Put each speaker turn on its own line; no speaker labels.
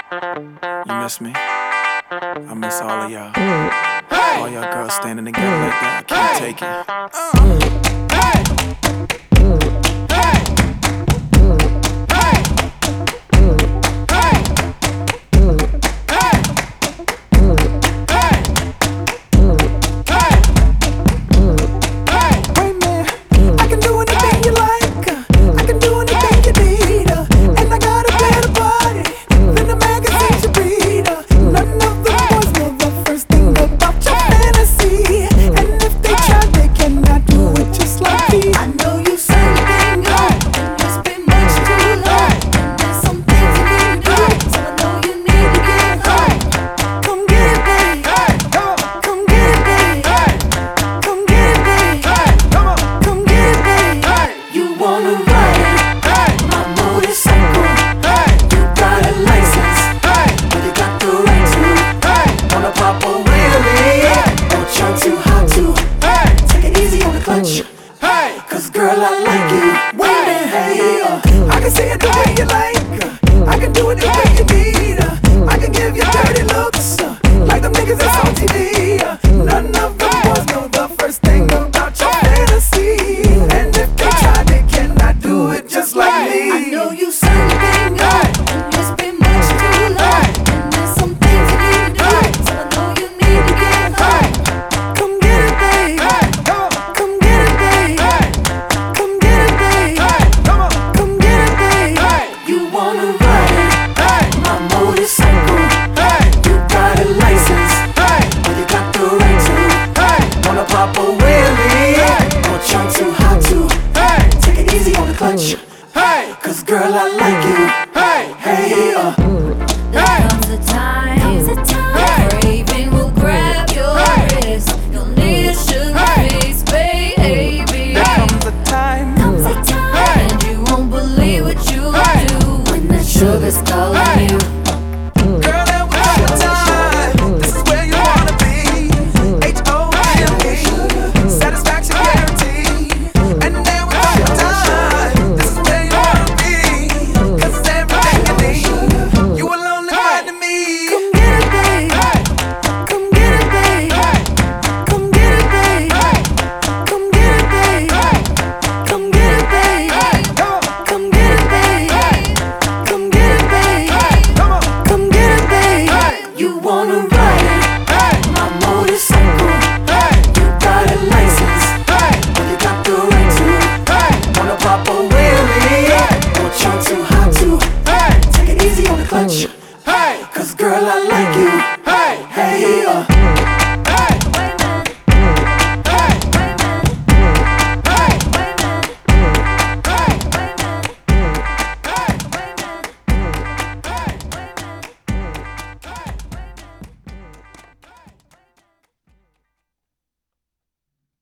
You miss me? I miss all of y'all. All y'all girls standing together like that. I can't take it. Cause girl, I like you. Hey, I can see it the way you like. I can do it the way you need. I can give you dirty looks, like them niggas that's on TV. None of them boys know the first thing about your fantasy. And if they try, they cannot do it just like me.
I know you something good, and it's been much too long. And there's some things you need to do, so I know you need to get home.
Come get it, babe. Come get it, babe. Come get it, babe. Come get it, babe.
You wanna ride my motorcycle? You got a license, but you got the right to.
Wanna pop a wheelie?
Don't jump too hot to. Take it easy on the clutch.
Cause girl, I like you. Hey,
There comes a time, the craving will grab your wrist. You'll need a sugar face, baby.
there comes a time.
And you won't believe what you do when that sugar's calling you.
Girl, that was your time. This is where you wanna be. H-O-M-E, satisfaction guaranteed. And then was your time. This is where you wanna be. Cause it's everything you need. You alone and to me. Come get it, babe. Come get it, babe. Come get it, babe. Come get it, babe. Come get it, babe. Come get it, babe. Come get it, babe. Come get it, babe.
You wanna ride my motorcycle? You got a license, but you got the right to.
Wanna pop a wheelie?
Don't jump too hot to. Take it easy on the clutch.
Cause girl, I like you.